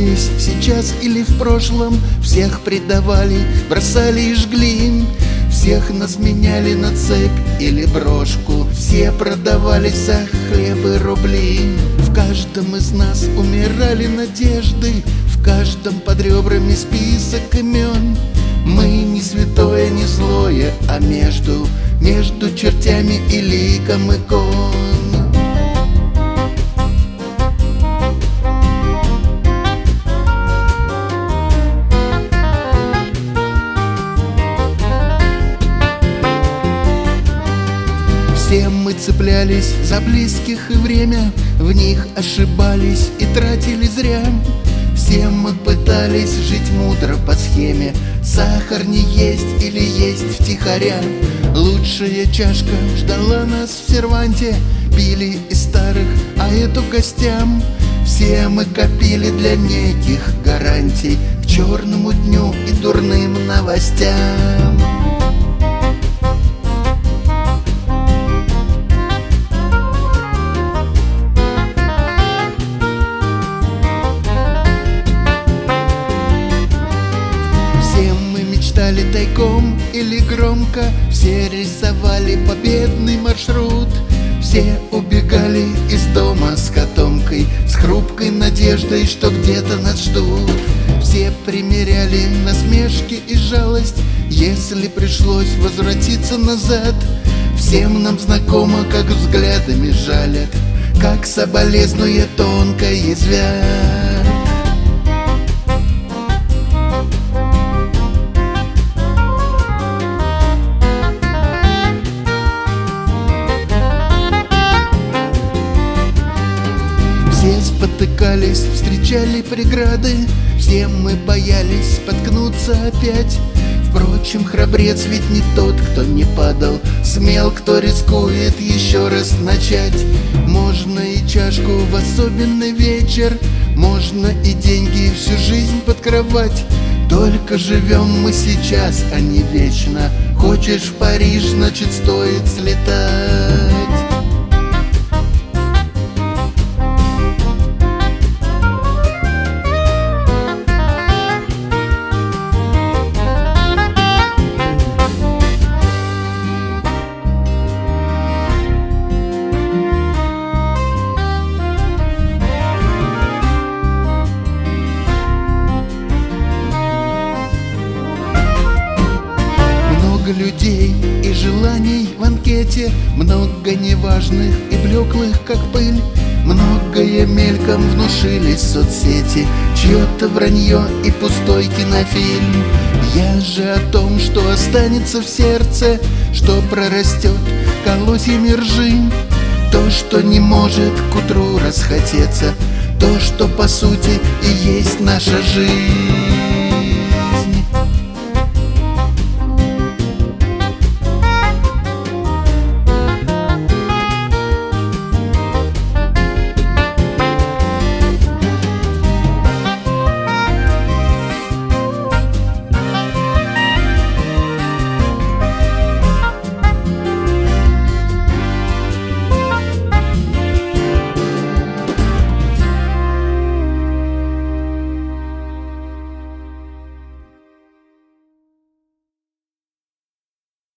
здесь, сейчас или в прошлом, всех предавали, бросали и жгли. Всех нас меняли на цепь или брошку, все продавались за хлеб и рубли. В каждом из нас умирали надежды, в каждом под ребрами список имен. Мы не святое, не злое, а между чертями и ликом икон. Все мы цеплялись за близких и время, в них ошибались и тратили зря. Все мы пытались жить мудро по схеме, сахар не есть или есть втихаря. Лучшая чашка ждала нас в серванте, пили из старых, а эту гостям. Все мы копили для неких гарантий к черному дню и дурным новостям. Мечтали тайком или громко, все рисовали победный маршрут. Все убегали из дома с котомкой, с хрупкой надеждой, что где-то нас ждут. Все примеряли насмешки и жалость, если пришлось возвратиться назад. Всем нам знакомо, как взглядами жалят, как соболезнуя тонко язвят. Все спотыкались, встречали преграды, все мы боялись споткнуться опять. Впрочем, храбрец ведь не тот, кто не падал, смел, кто рискует еще раз начать. Можно и чашку в особенный вечер, можно и деньги всю жизнь под кровать. Только живем мы сейчас, а не вечно. Хочешь в Париж, значит стоит слетать. Много людей и желаний в анкете, много неважных и блеклых, как пыль. Многое мельком внушили соцсети, чье-то вранье и пустой кинофильм. Я же о том, что останется в сердце, что прорастет колосьями ржи. То, что не может к утру расхотеться, то, что по сути и есть наша жизнь.